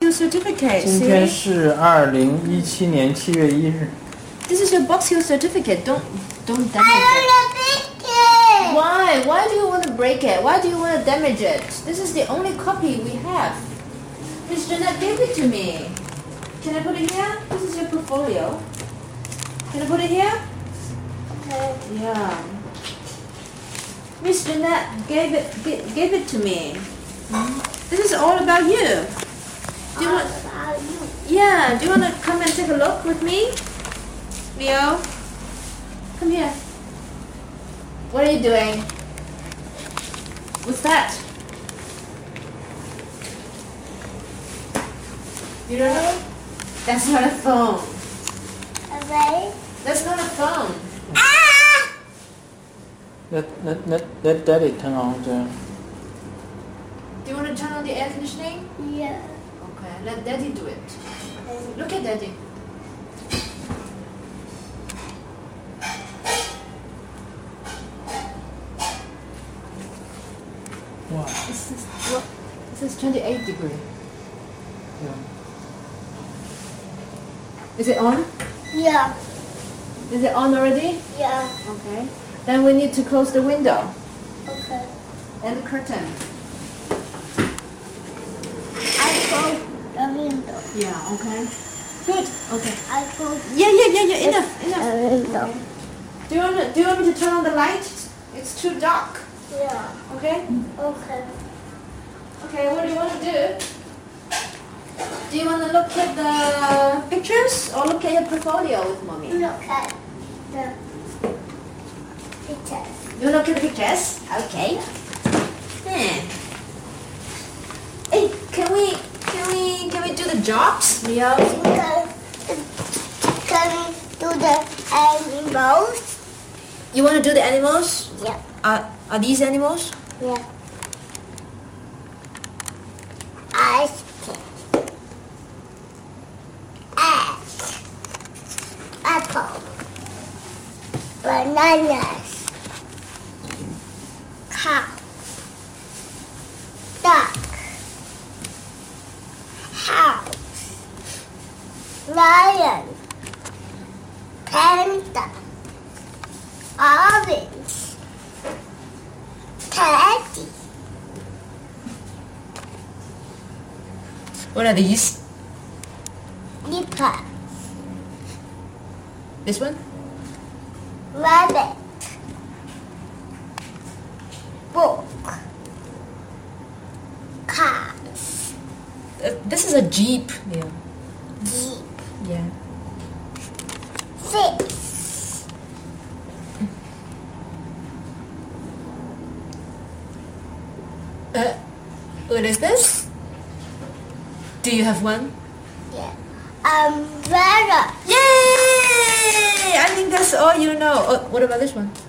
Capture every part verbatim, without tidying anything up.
Hill certificate. 今天是二零一七年七月一日。 This is your Box Hill certificate. Don't don't damage I it. want to break it. Why? Why do you want to break it? Why do you want to damage it? This is the only copy we have. Miss Jeanette gave it to me. Can I put it here? This is your portfolio. Can I put it here? Okay. Yeah. Miss Jeanette gave it g- gave it to me. This is all about you. Do you All want? about you. Yeah. Do you want to come and take a look with me, Leo? Come here. What are you doing? What's that? You don't know? That's not a phone. Okay. That's not a phone. Ah! Let let let let Daddy turn on the. Do you want to turn on the air conditioning? Yeah. Okay, let Daddy do it. Look at Daddy. Wow. This is what? This is twenty-eight degree. Yeah. Is it on? Yeah. Is it on already? Yeah. Okay. Then we need to close the window Okay. and the curtain. I close the window. Yeah. Okay. Good. Okay. I close Yeah, yeah, yeah, yeah. Enough, the enough. window. Okay. Do you want to, Do you want me to turn on the light? It's too dark. Yeah. Okay. Okay. Okay. What do you want to do? Do you want to look at the pictures or look at your portfolio with mommy? Look at the pictures. You want to look at the pictures? Okay. Hmm. Hey, can we can we can we do the jobs, Leo? Can, can do the animals? You want to do the animals? Yeah. Are are these animals? Yeah. Ice cream. Egg. Apple. Bananas. Cow. Duck. House. Lion. Panda. Orange. Teddy. What are these? Leopard. This one? Rabbit. Book. Cars. Uh, this is a jeep, Leo. Jeep. Yeah. Fish. Uh, what is this? Do you have one? Yeah. Umbrella. Yay! I think that's all you know. Oh, what about this one?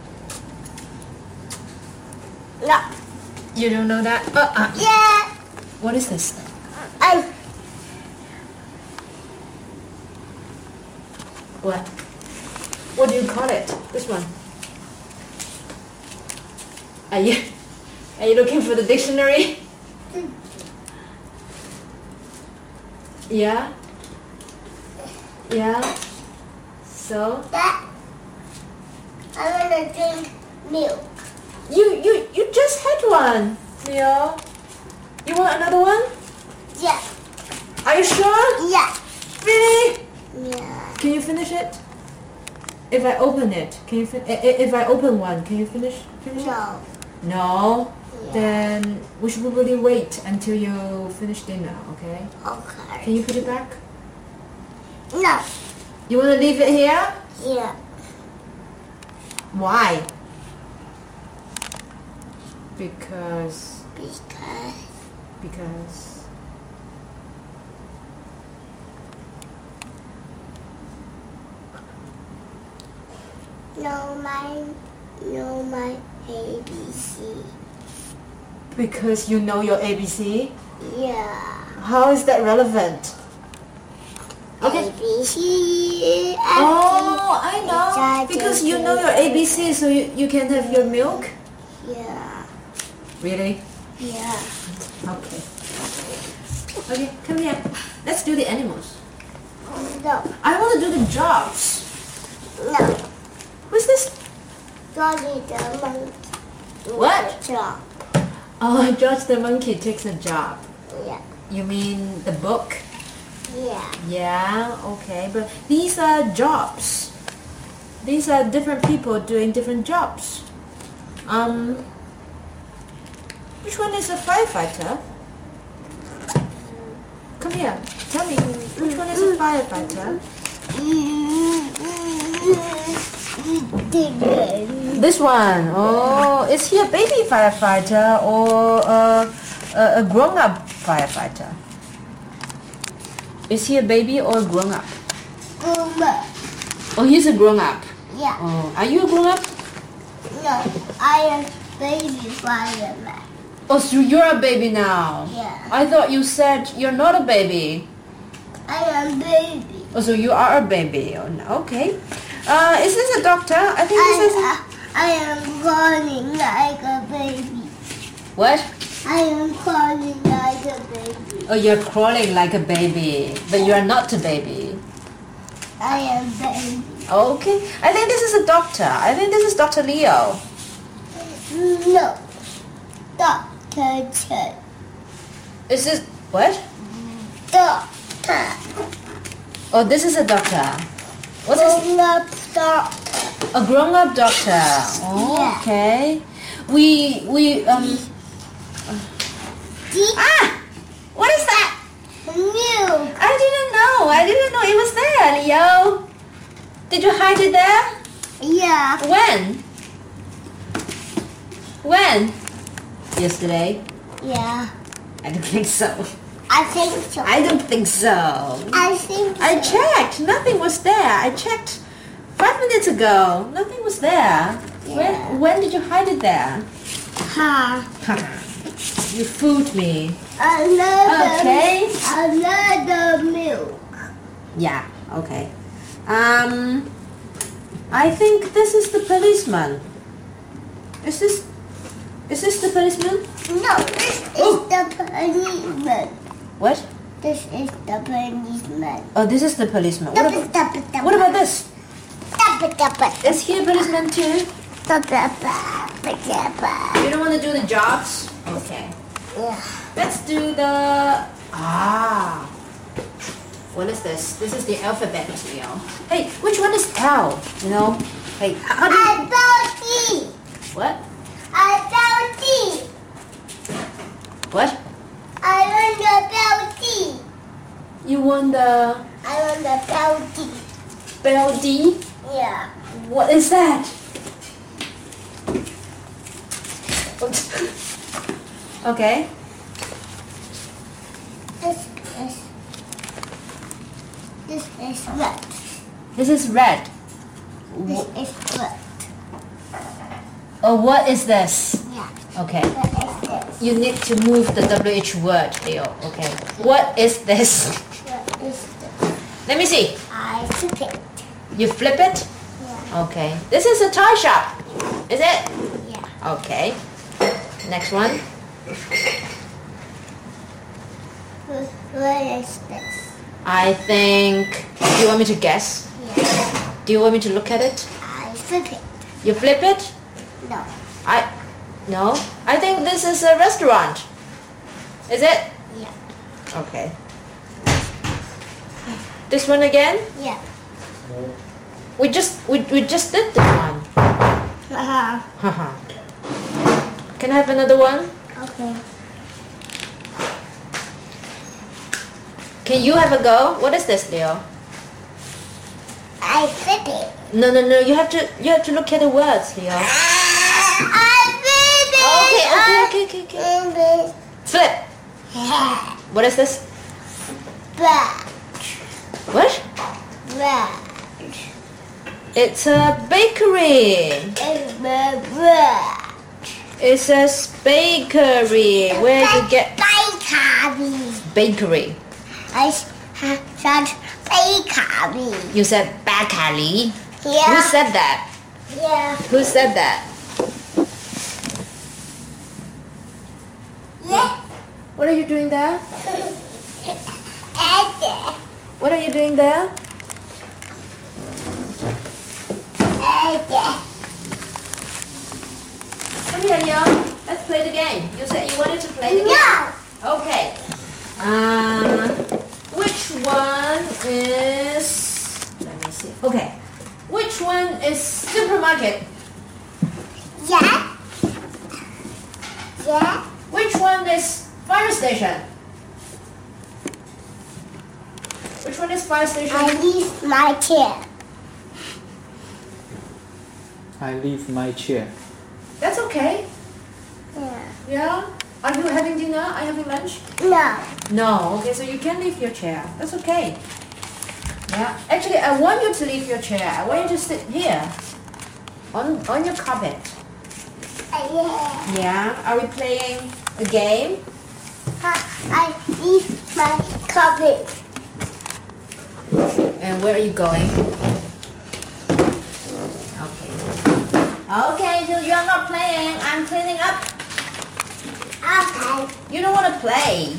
No. You don't know that? Uh, uh. Yeah. What is this? Um. What? What do you call it? This one? Are you Are you looking for the dictionary? Yeah. Yeah. So That. I wanna drink milk. you you you just had one, Leo. You want another one? Yeah. Are you sure? Yeah. Really? Yeah. Can you finish it? If I open it, can you fin- i- i- if I open one, can you finish finish it? No. No. Yeah. Then we should probably wait until you finish dinner, okay? Okay. Can you put it back? No. You want to leave it here? Yeah. Why? Because Because. because No, my. No, my A B C. because you know your A B C. Yeah. How is that relevant? Okay. A B C. Oh, I know. Exactly. Because you know your A B C, so you, you can have your milk. Yeah. Really? Yeah. Okay. Okay, come here. do the animals. No. I want to do the jobs. No. What's this? Georgie the monkey. What? Job. Oh, George the monkey takes a job. Yeah. You mean the book? Yeah. Yeah, okay. But these are jobs. These are different people doing different jobs. Um, which one is a firefighter? Come here. Tell me, which one is a firefighter? This one. Oh, is he a baby firefighter or a, a, a grown-up firefighter? Is he a baby or a grown-up? Uma. Oh, he's a grown-up. Yeah. Oh, are you a grown-up? No, I am baby fireman. Oh, so you're a baby now. Yeah. I thought you said you're not a baby. I am baby. Oh, so you are a baby. Oh, no. Okay. Uh, is this a doctor? I think I, this is a... I, I am crawling like a baby. What? I am crawling like a baby. Oh, you're crawling like a baby, but you are not a baby. I am baby. Okay. I think this is a doctor. I think this is Doctor Leo. No. Doctor Chen. Is this... What? Doctor. Oh, this is a doctor. What is... Grown up doctor. A grown-up doctor. Oh, Yeah. okay. We... We... Um... Deep Ah! What is that? milk. I didn't know. I didn't know it was there, Leo. Did you hide it there? Yeah. When? When? Yesterday? Yeah. I don't think so. I think so. I don't think so. I think so. I checked. Nothing was there. I checked five minutes ago. Nothing was there. Yeah. When, when did you hide it there? Ha. You fooled me. Another, Okay. another milk. Yeah, okay. Um, I think this is the policeman. Is this, is this the policeman? No, this is Oh. the policeman. What? This is the policeman. Oh, this is the policeman. What, Stop it, about, stop it, stop what it. about this? Stop it, stop it. Is he a policeman too? Stop it, stop it, stop it. You don't want to do the jobs? Okay. Yeah. Let's do the... Ah. What is this? This is the alphabet, Leo. Hey, which one is L? You know? Hey, how do you... I found T. What? I found T. What? I want the bell T. You want the I want the bell T. bell D? Yeah. What is that? Okay. This is this is red. This is red. This is red. Oh, what is this? Yeah. Okay. What is this? You need to move the W H word, Leo. Okay. What is this? What is this? Let me see. I flip it. You flip it? Yeah. Okay. This is a toy shop. Is it? Yeah. Okay. Next one. Wh- What is this? I think... Do you want me to guess? Yeah. Do you want me to look at it? I flip it. You flip it? No. I... No. I think this is a restaurant. Is it? Yeah. Okay. This one again? Yeah. We just we, we just did this one. Uh-huh. Haha. Can I have another one? Okay. Can you have a go? What is this, Leo? I flip it. No, no, no. You have to you have to look at the words, Leo. I flip it. Okay, okay, okay, okay, okay. okay. Flip. Yeah. What is this? Black. What? Black. It's a bakery. It's black. It says bakery. Where you get bakery? bakery? I s- ha- said bakery. You said bakery. Who Yeah. said that? Yeah. Who said that? Yeah. What are you doing there? And What are you doing there? Come here, Leo. Let's play the game. You said you wanted to play the game. No. Okay. Uh, which one is? Let me see. Okay. Which one is supermarket? Yeah. Yeah. Which one is fire station? Which one is fire station? I leave my chair. I leave my chair. That's okay. Yeah. Yeah. Are you having dinner? Are you having lunch? No. No. Okay, so you can leave your chair. That's okay. Yeah. Actually, I want you to leave your chair. I want you to sit here on on your carpet. Yeah. Yeah. Are we playing a game? I leave my carpet. And where are you going? Okay. Okay, so you're not playing. I'm cleaning up. Okay. You don't want to play.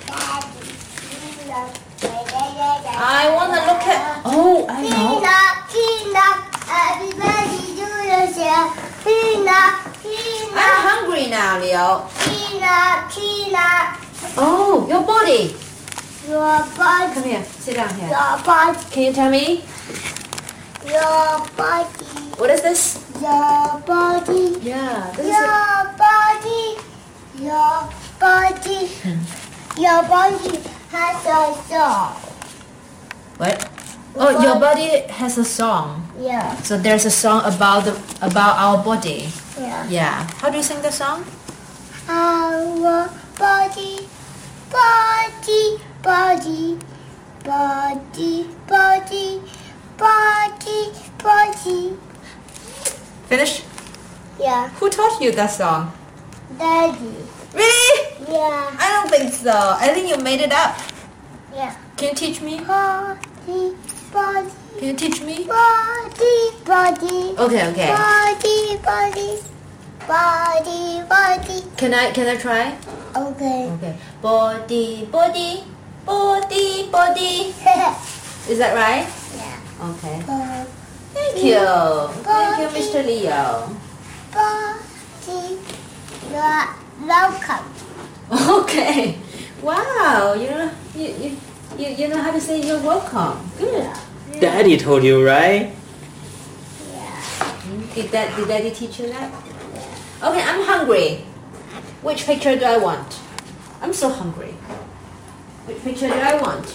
I want to look at. Oh, I know. Clean up, clean up. Everybody do yourself. Clean up, clean I'm up. hungry now, Leo. Clean up, clean up. Oh, your body. Your body, Come here. Sit down here. your body, Can you tell me your body, what is this? your body. Yeah, this is. A, Your body, your body, your body has a song. what? Oh, your body has a song. Yeah, So there's a song about the about our body. yeah. Yeah. How do you sing the song? Our body, body, body, body, body, body, body. Finish. Yeah, Who taught you that song? daddy. Really? Yeah, I don't think so. I think you made it up. yeah. Can you teach me? Body, body, Can you teach me? body, body. Okay, okay. Body, body, body, body. Can I can I try? Okay. Okay. Body, body, body, body. Is that right? Yeah. Okay. Body, Thank you. Thank you, Mister Leo. body. You're welcome. Okay. Wow. You know you, you, you, you know how to say you're welcome. Good. Daddy told you, right? Yeah. Did that did Daddy teach you that? Okay, I'm hungry. Which picture do I want? I'm so hungry. Which picture do I want?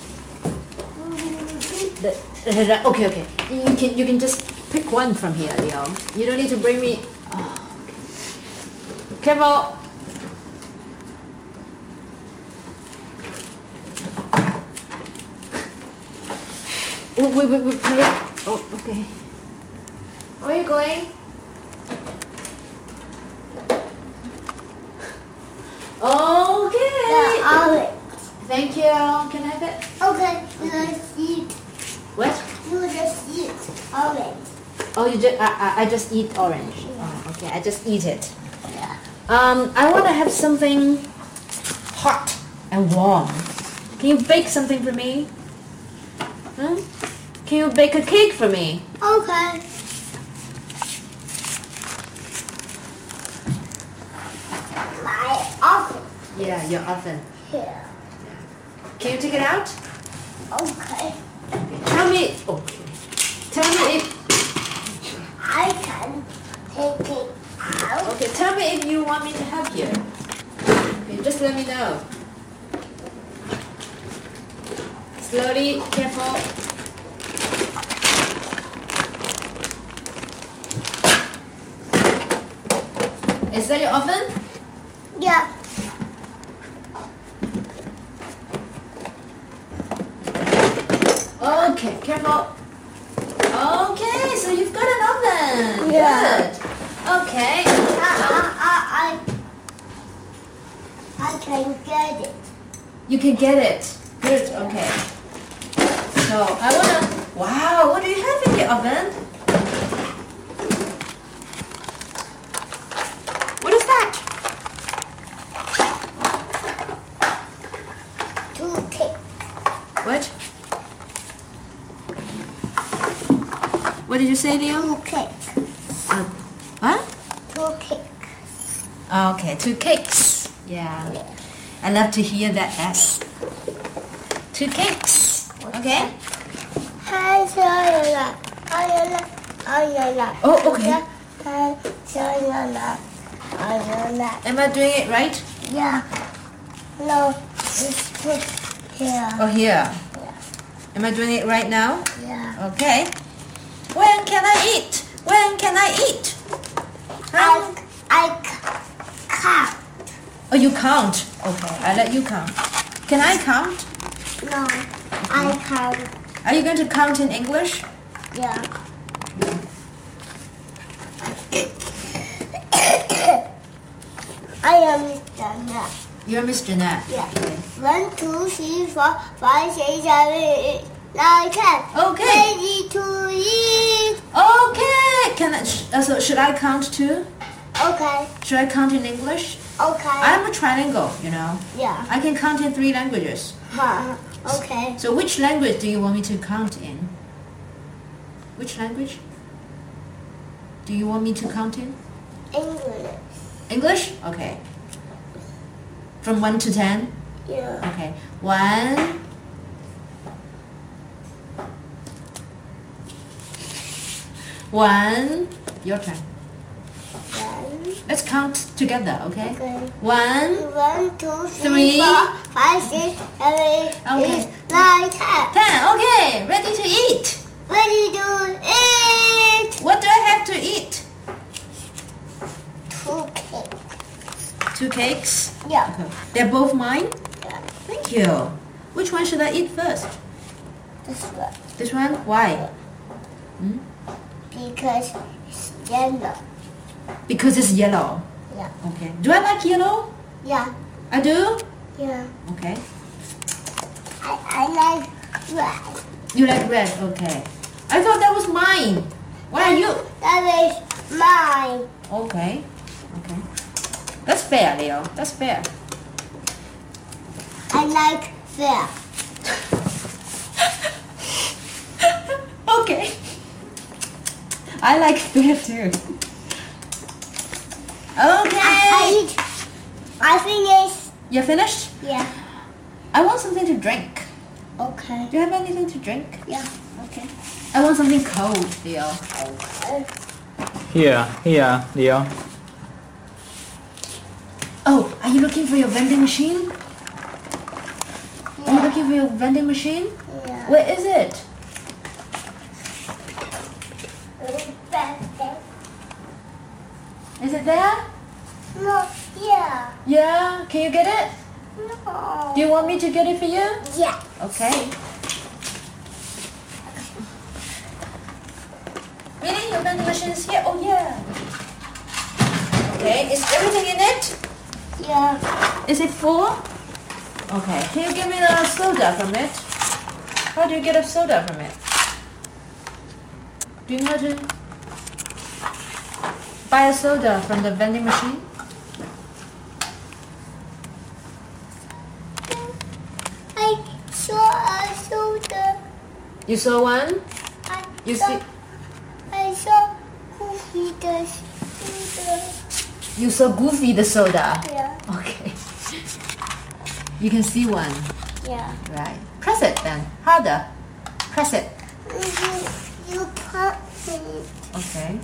The, the- okay, okay. You can you can just pick one from here, Leo. You don't need to bring me. Oh, okay. Careful. Oh, wait, wait, wait, wait. Oh, okay. Where are you going? Okay. The orange. Thank you. Can I have it? Okay. The seed. What? You the seed. Orange. Oh, you just I, I, I just eat orange. Oh, okay, I just eat it. Yeah. Um, I want to have something hot and warm. Can you bake something for me? Huh? Can you bake a cake for me? Okay. My oven. Yeah, your oven. Here. Can you take it out? Okay. Tell me. Okay. Tell me if. I can take it out. Okay, tell me if you want me to help you. Okay, just let me know. Slowly, careful. Is that your oven? Yeah. Okay, careful. Okay, so you've got an oven. Yeah. Good. Okay. I, I, I, I can get it. You can get it. Good. Okay. So I wanna. Wow, what do you have in your oven? What is that? Toothpick. What? What did you say, Leo? Two cake. Uh, what? Two cake. Okay, two cakes. Yeah. I love to hear that S. Two cakes. Okay? Hi, Shayla. Hi, Shayla. Oh, okay. Hi, Shayla. Hi, Am I doing it right? Yeah. No, it's put here. Oh, here. Yeah. Am I doing it right now? Yeah. Okay. When can I eat? When can I eat? How? I, I c- count. Oh, you count. Okay, I let you count. Can I count? No, I count. Are you going to count in English? Yeah. I am Mister Nut. You're Miss Jeanette. Yeah. One, two, three, four, five, six, seven, eight, nine, ten. Okay. Ready to eat. Okay. Can I? Sh- uh, so should I count too? Okay. Should I count in English? Okay. I'm a trilingual, you know. Yeah. I can count in three languages. Huh. Okay. So which language do you want me to count in? Which language? Do you want me to count in? English. English? Okay. From one to ten? Yeah. Okay. One. One. Your turn. One. Let's count together, okay? Okay. One. One, two, Three. three, four, five, six, seven, eight, Okay. eight, nine, ten. Ten. Okay. Ready to eat. Ready to eat. What do I have to eat? Two cakes. Two cakes. Yeah. Okay. They're both mine? Yeah. Thank you. Which one should I eat first? This one. This one? Why? Hmm? Because it's yellow. Because it's yellow. Yeah. Okay. Do I like yellow? Yeah. I do? Yeah. Okay. I, I like red. You like red? Okay. I thought that was mine. Why are you? That is mine. Okay. Okay. That's fair, Leo. That's fair. I like fair. Okay. I like fair too. Okay. I, I, I finished. You finished? Yeah. I want something to drink. Okay. Do you have anything to drink? Yeah. Okay. I want something cold, Leo. Okay. Here, here, Leo. Oh, are you looking for your vending machine? Are you Yeah. looking for your vending machine? Yeah. Where is it? Is it there? No. Yeah. Yeah. Can you get it? No. Do you want me to get it for you? Yeah. Okay. Really? Your vending machine is here? Oh yeah. Okay. Is everything in it? Yeah. Is it full? Okay. Can you give me the soda from it? How do you get a soda from it? Do you know how to buy a soda from the vending machine? I saw a soda. You saw one? I You saw, see? I saw Goofy the soda. You saw Goofy the soda. Yeah. Okay. You can see one. Yeah. Right. Press it then. Harder. Press it. You, you put it. Okay.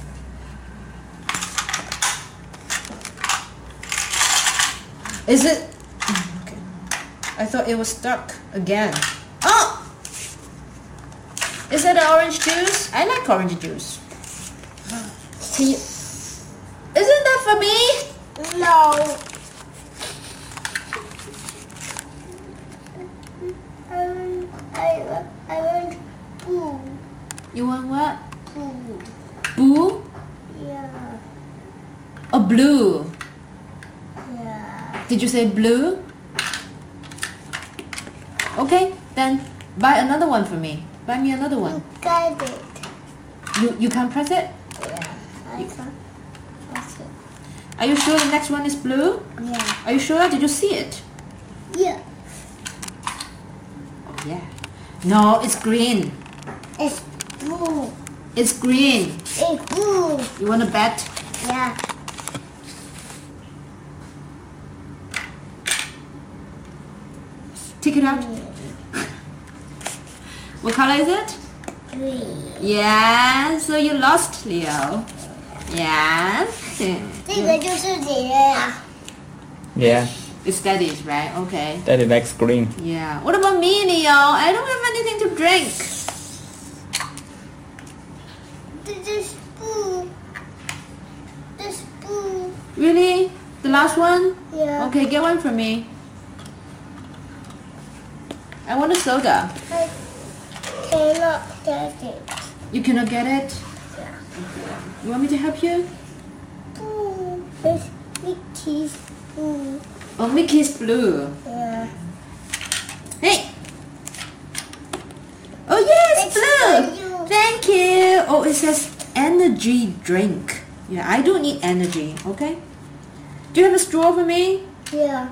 Is it? Okay. I thought it was stuck again. Oh! Is that an orange juice? I like orange juice. Can you? Isn't that for me? No. Um, I, wa- I want poo. You want what? Poo. Blue Yeah. or blue? Yeah. Did you say blue? Okay, then buy another one for me. Buy me another one. You got it. You you can't press it? Yeah. I can. That's it. Are you sure the next one is blue? Yeah. Are you sure? Did you see it? Yeah. Oh yeah. No, it's green. It's blue. It's green. It's blue. You want to bet? Yeah. Take it out. What color is it? Green. Yeah, so you lost, Leo. Yeah. 这个就是你的呀。 Yeah, It's Daddy's, right? Okay. Daddy likes green. Yeah. What about me, Leo? I don't have anything to drink. 这是布。这是布。 Really? The last one? Yeah. Okay, get one for me. I want a soda. I cannot get it. You cannot get it? Yeah. You want me to help you? Blue. It's Mickey's blue. Oh, Mickey's blue. Yeah. Hey! Oh, yes, It's blue! for you. Thank you! Oh, it says energy drink. Yeah, I don't need energy, okay? Do you have a straw for me? Yeah.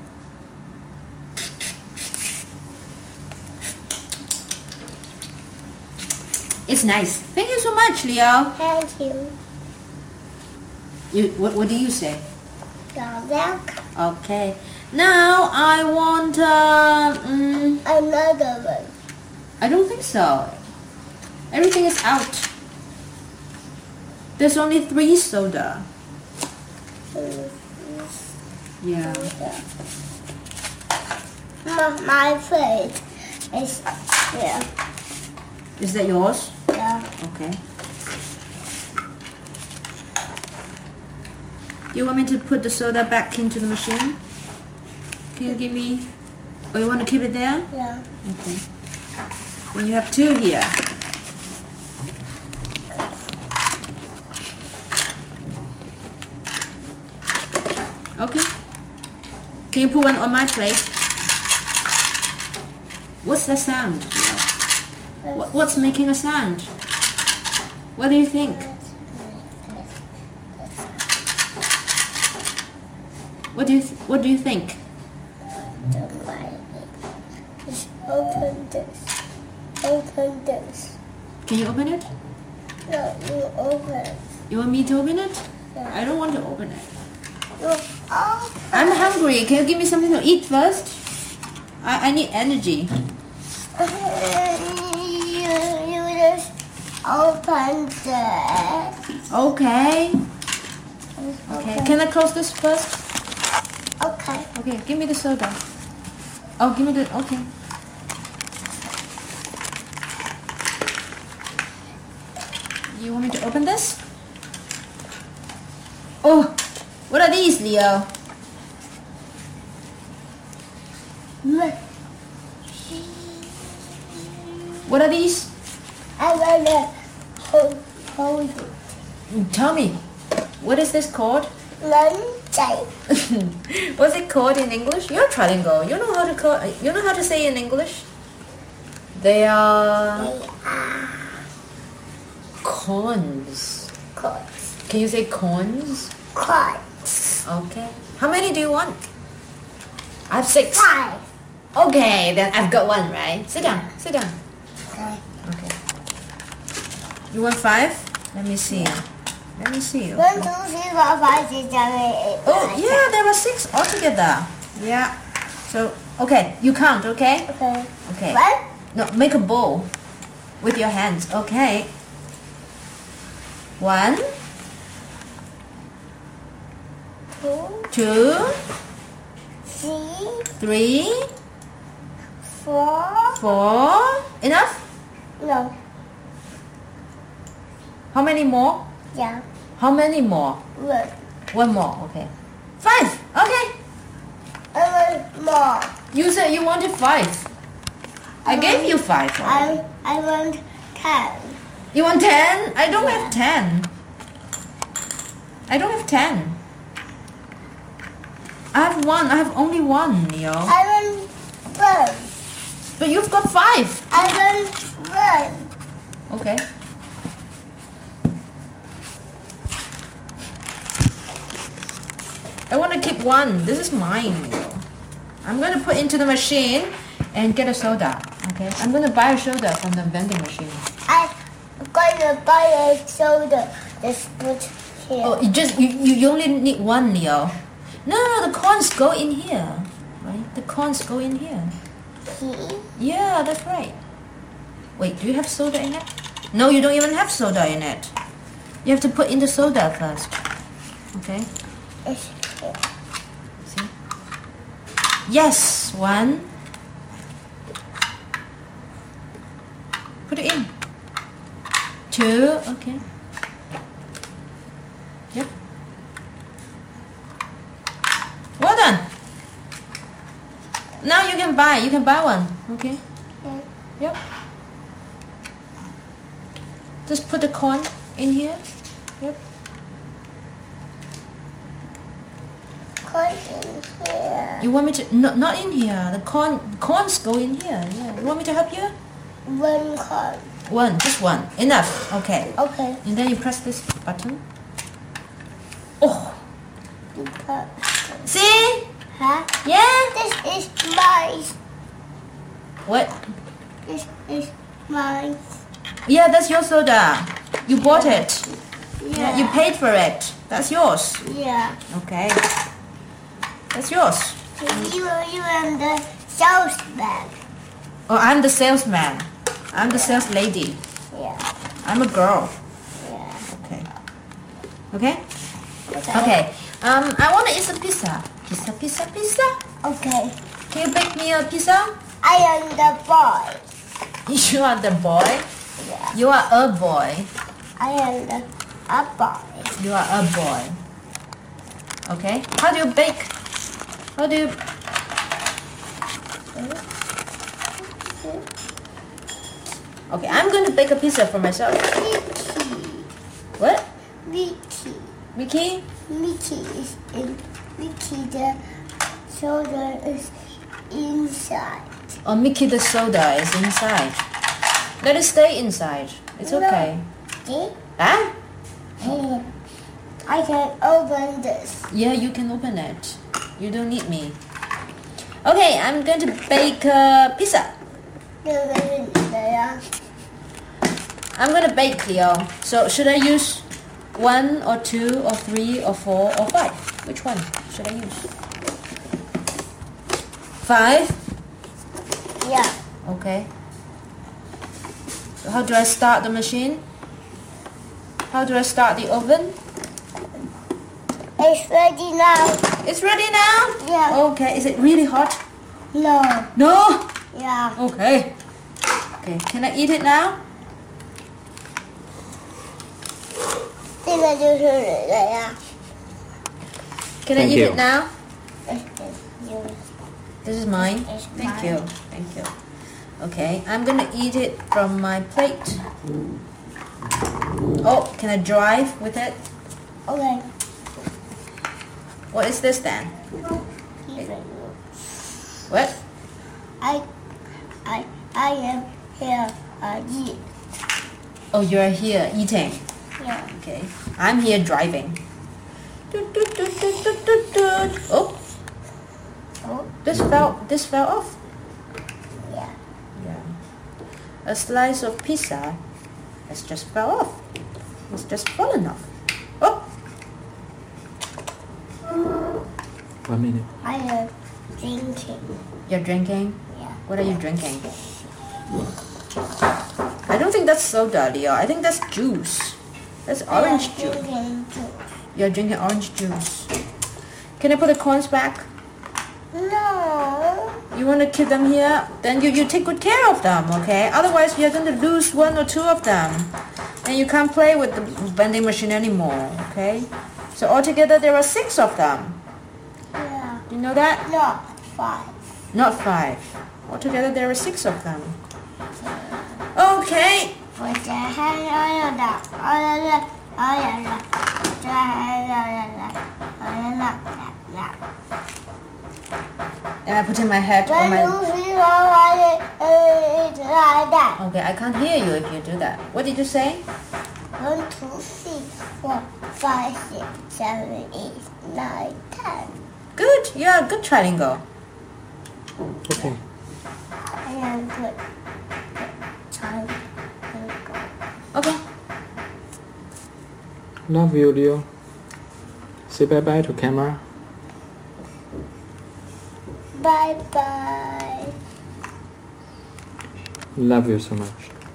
It's nice. Thank you so much, Leo. Thank you. You, what, what do you say? Got that? Okay. Now I want, uh, mm, Another one. I don't think so. Everything is out. There's only three soda. Yeah. My, my face is here. Is that yours? Yeah. Okay. Do you want me to put the soda back into the machine? Can you give me... Oh, you want to keep it there? Yeah. Okay. Then you have two here. Okay. Can you put one on my plate? What's the sound? What, what's making a sound? What do you think? What do you th What do you think? Just open this. Open this. Can you open it? No, you open it. You want me to open it? Yeah. I don't want to open it. You open I'm hungry. Can you give me something to eat first? I, I need energy. You, you just open this. Okay. Okay. Okay. Can I close this first? Okay. Okay. Give me the soda. Oh, give me the. Okay. You want me to open this? Oh, what are these, Leo? Look. What are these? I want to hold, hold it. Tell me. What is this called? Lunch. What's it called in English? You're trilingual. You know how to call. You know how to say in English. They are They are corns. cords. Can you say corns? Cords. Okay. How many do you want? I have six. Five. Okay, then I've got one, right? Sit down. Sit down. Okay. Okay. You want five? Let me see. Let me see. One, two, three, four, five, six, seven, eight, Oh, nine, yeah, there are six altogether. Yeah. So, okay, you count, okay? ten. Okay. Okay. One, No, make a bowl with your hands. Okay. One, two, two, three, three, four. four. Enough? No. How many more? Yeah. How many more? One. One more. Okay. Five. Okay. I want more. You said you wanted five. I gave you five. already. I I want ten. You want ten? I don't have ten. I don't have ten. I have one. I have only one, Leo. I want one. But you've got five. I want one. Okay. I want to keep one. This is mine, Leo. I'm going to put into the machine and get a soda. Okay. I'm going to buy a soda from the vending machine. I I'm gonna buy a soda. Just put here. Oh, you just you, you you only need one, Leo. No, no, the corns go in here, right? The corns go in here. Here? Yeah, that's right. Wait, do you have soda in it? No, you don't even have soda in it. You have to put in the soda first. Okay. It's here. See? Yes, one. Put it in. Two. Okay. Yep. Well done. Now you can buy. You can buy one. Okay. Okay. Yep. Just put the corn in here. Yep. Corn in here. You want me to? No, not in here. The corn corns go in here. Yeah. You want me to help you? One corn. One, just one. Enough. Okay. Okay. And then you press this button. Oh, You put. see? Huh? Yeah. This is mine. What? This is mine. Yeah, that's your soda. You bought it. Yeah. You paid for it. That's yours. Yeah. Okay. That's yours. You you and the salesman. Oh, I'm the salesman. I'm the sales lady. Yeah. I'm a girl. Yeah. Okay. Okay? Okay. Um, I want to eat some pizza. Pizza, pizza, pizza. Okay. Can you bake me a pizza? I am the boy. You are the boy. Yeah. You are a boy. I am the a boy. You are a boy. Okay. How do you bake? How do you? Okay, I'm going to bake a pizza for myself. Mickey. What? Mickey. Mickey? Mickey is in. Mickey the soda is inside. Oh, Mickey the soda is inside. Let it stay inside. It's okay. See? Ah? Hey, I can open this. Yeah, you can open it. You don't need me. Okay, I'm going to bake a pizza. I'm going to bake, Leo. So should I use one or two or three or four or five? Which one should I use? Five? Yeah. Okay. So how do I start the machine? How do I start the oven? It's ready now. It's ready now? Yeah. Okay, is it really hot? No. No? Yeah. Okay. Okay, can I eat it now? 这个就是你的呀。 Can I Thank eat you. it now? This is yours. This is mine? It's Thank mine. you. Thank you. Okay, I'm gonna eat it from my plate. Oh, can I drive with it? Okay. What is this then? Even What? I, I, I am here. I eat. Oh, you're here eating. Yeah. Okay. I'm here driving. Doot, doot, doot, doot, doot, doot, doot. Oh, Oh. this fell. This fell off. Yeah. Yeah. A slice of pizza has just fell off. It's just fallen off. Oh, One minute. I am drinking. you're drinking? Yeah. What are you drinking? I don't think that's soda, Leo. I think that's juice. That's orange I am juice. drinking too. You're drinking orange juice. Can I put the corns back? No. You want to keep them here? Then you, you take good care of them, okay? Otherwise, you're going to lose one or two of them. And you can't play with the vending machine anymore, okay? So altogether, there are six of them. Yeah. You know that? Not five. Not five. Altogether, there are six of them. Okay. 我这还要的，哎呀呀，哎呀呀，这还要呀呀，哎呀呀呀。 And I put in my head on 我 my... 不是说我的呃一直来的。 Okay, I can't hear you if you do that. What did you say? One, two, three, four, five, six, seven, eight, nine, ten. Good. You're a good triangle. Okay. I am good. Time. Okay. Love you, Leo. Say bye bye to camera. Bye bye. Love you so much.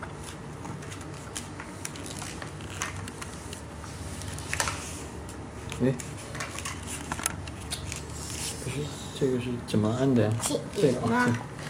哎，不是，这个是怎么按的呀？ 起这个吗？ 啊，